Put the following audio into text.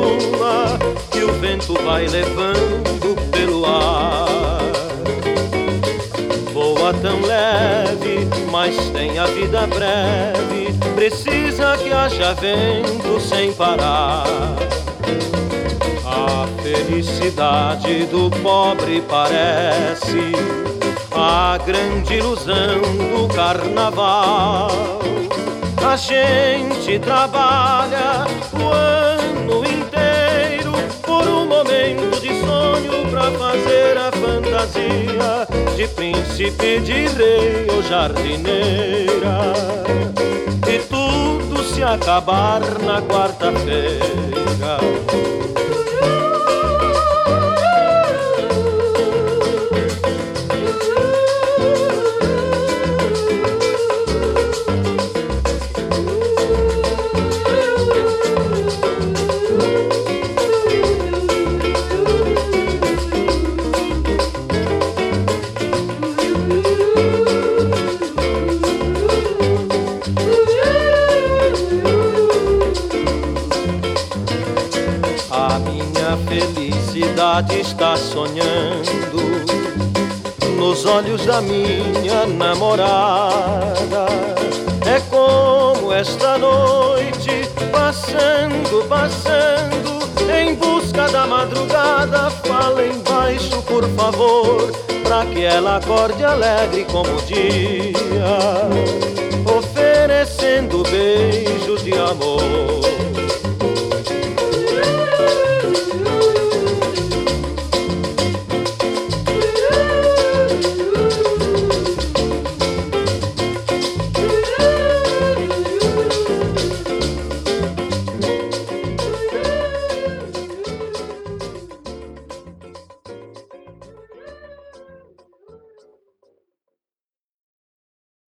aroma que o vento vai levando pelo ar. Voa tão leve, mas tem a vida breve, precisa que haja vento sem parar. A felicidade do pobre parece a grande ilusão do carnaval. A gente trabalha o ano inteiro por um momento de sonho pra fazer a fantasia de príncipe, de rei ou jardineira. E tudo se acabar na quarta-feira. Felicidade está sonhando nos olhos da minha namorada. É como esta noite, passando, passando, em busca da madrugada. Fala embaixo, por favor, pra que ela acorde alegre como o dia.